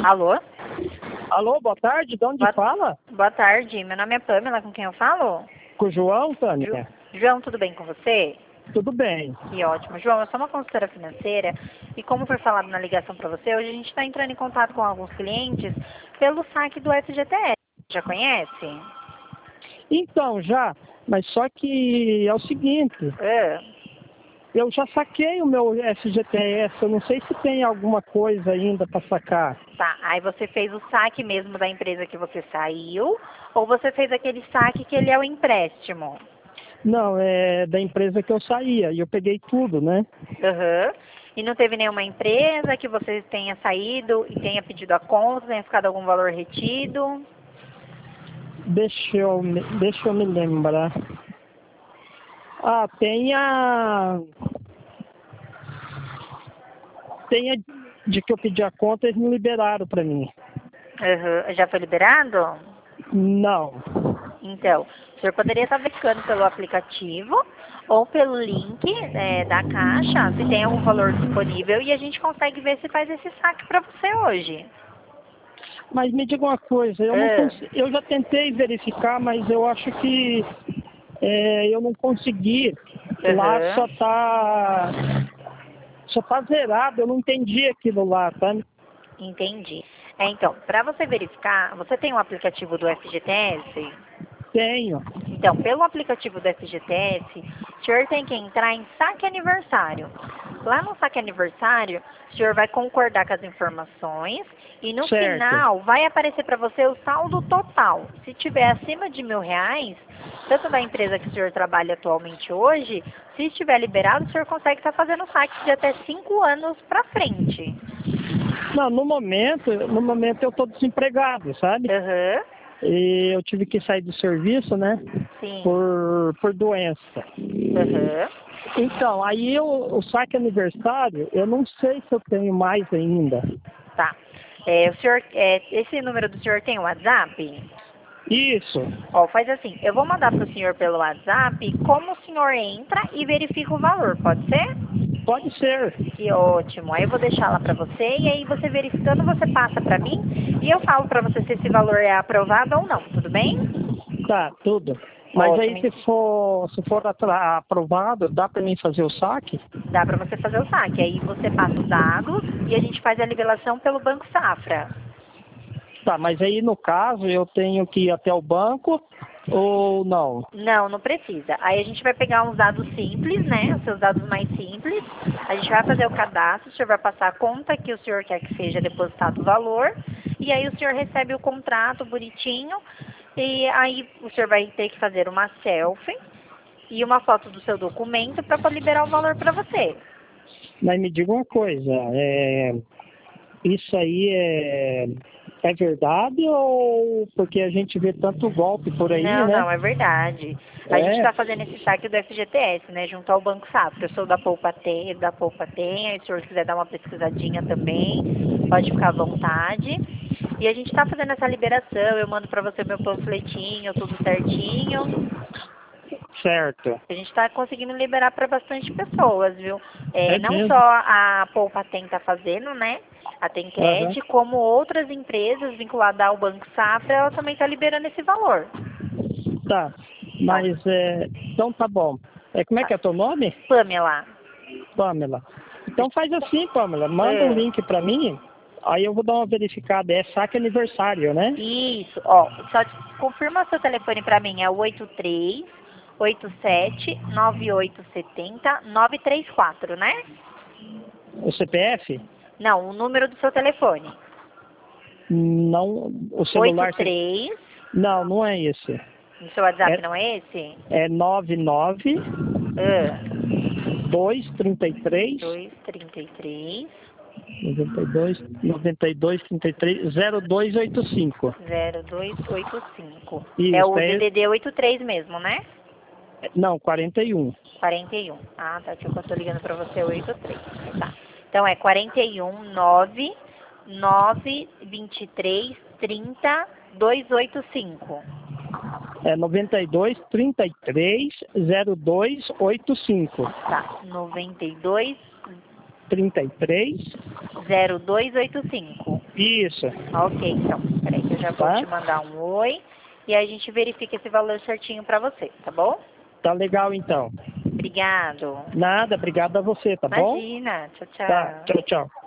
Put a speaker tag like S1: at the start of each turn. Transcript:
S1: Alô?
S2: Alô, boa tarde, de onde fala?
S1: Boa tarde, meu nome é Pamela, com quem eu falo?
S2: Com o João, Tânia?
S1: João, tudo bem com você?
S2: Tudo bem.
S1: Que ótimo. João, eu sou uma consultora financeira e como foi falado na ligação para você, hoje a gente está entrando em contato com alguns clientes pelo saque do FGTS. Já conhece?
S2: Então, mas só que é o seguinte, eu já saquei o meu FGTS, eu não sei se tem alguma coisa ainda para sacar.
S1: Tá, aí você fez o saque mesmo da empresa que você saiu ou você fez aquele saque que ele é o empréstimo?
S2: Não, é da empresa que eu saía e eu peguei tudo, né?
S1: Aham. E não teve nenhuma empresa que você tenha saído e tenha pedido a conta, tenha ficado algum valor retido?
S2: Deixa eu me lembrar. Ah, tem a de que eu pedi a conta, eles me liberaram para mim.
S1: Aham. Já foi liberado?
S2: Não.
S1: Então, o senhor poderia estar verificando pelo aplicativo ou pelo link da Caixa, se tem algum valor disponível e a gente consegue ver se faz esse saque para você hoje.
S2: Mas me diga uma coisa, eu já tentei verificar, mas eu acho que eu não consegui. Lá só tá zerado, eu não entendi aquilo lá, tá?
S1: Entendi. Então, para você verificar, você tem um aplicativo do FGTS?
S2: Tenho.
S1: Então, pelo aplicativo do FGTS, o senhor tem que entrar em saque aniversário. Lá no saque aniversário, o senhor vai concordar com as informações e no final vai aparecer para você o saldo total. Se tiver acima de R$ 1.000, tanto da empresa que o senhor trabalha atualmente hoje, se estiver liberado, o senhor consegue estar fazendo saque de até 5 anos para frente.
S2: Não, no momento eu estou desempregado, sabe?
S1: Aham.
S2: E eu tive que sair do serviço, né?
S1: Sim.
S2: Por doença.
S1: Aham.
S2: Então, aí o saque aniversário, eu não sei se eu tenho mais ainda.
S1: Tá. Esse número do senhor tem WhatsApp?
S2: Isso.
S1: Ó, faz assim, eu vou mandar para o senhor pelo WhatsApp como o senhor entra e verifica o valor, pode ser?
S2: Pode ser.
S1: Que ótimo. Aí eu vou deixar lá para você e aí você verificando, você passa para mim e eu falo para você se esse valor é aprovado ou não, tudo bem?
S2: Tá, tudo. Mas
S1: Ótimo.
S2: aí se for aprovado, dá para mim fazer o saque?
S1: Dá para você fazer o saque. Aí você passa os dados e a gente faz a liberação pelo Banco Safra.
S2: Tá, mas aí no caso eu tenho que ir até o banco ou não?
S1: Não, não precisa. Aí a gente vai pegar uns dados simples, né? Os seus dados mais simples. A gente vai fazer o cadastro, o senhor vai passar a conta que o senhor quer que seja depositado o valor. E aí o senhor recebe o contrato bonitinho. E aí o senhor vai ter que fazer uma selfie e uma foto do seu documento para liberar o valor para você.
S2: Mas me diga uma coisa, isso aí é verdade ou porque a gente vê tanto golpe por aí,
S1: Não,
S2: né?
S1: não, é verdade. A gente está fazendo esse saque do FGTS, né, junto ao Banco Safra. Eu sou da Poupa Tem, aí se o senhor quiser dar uma pesquisadinha também, pode ficar à vontade. E a gente está fazendo essa liberação, eu mando para você meu panfletinho, tudo certinho.
S2: Certo.
S1: A gente está conseguindo liberar para bastante pessoas, viu? Não
S2: mesmo?
S1: só a Poupa Tem está fazendo, né? A Tencat, como outras empresas vinculadas ao Banco Safra, ela também está liberando esse valor.
S2: Tá, mas então tá bom. Como é que é teu nome?
S1: Pamela.
S2: Pamela. Então faz assim, Pamela, manda um link pra mim, aí eu vou dar uma verificada. É saque aniversário, né?
S1: Isso, ó, só confirma seu telefone pra mim, é o 83879870-934, né?
S2: O CPF?
S1: Não, o número do seu telefone.
S2: Não, o celular...
S1: 83...
S2: Não, não é esse.
S1: O seu WhatsApp não é esse?
S2: É 99 233
S1: 233
S2: 92 33 0285.
S1: 0285.
S2: Isso,
S1: É o DDD 83 mesmo, né?
S2: Não, 41.
S1: 41. Ah, tá, que eu tô ligando pra você 83. Tá. Então é 41 9 923 30 285.
S2: É 92 33 0285.
S1: Tá, 92
S2: 33
S1: 0285.
S2: Isso.
S1: Ok, então. Peraí que eu já vou te mandar um oi. E aí a gente verifica esse valor certinho para você, tá bom?
S2: Tá legal, então.
S1: Obrigado.
S2: Nada, obrigado a você, tá bom?
S1: Imagina. Tchau, tchau.
S2: Tá, tchau, tchau.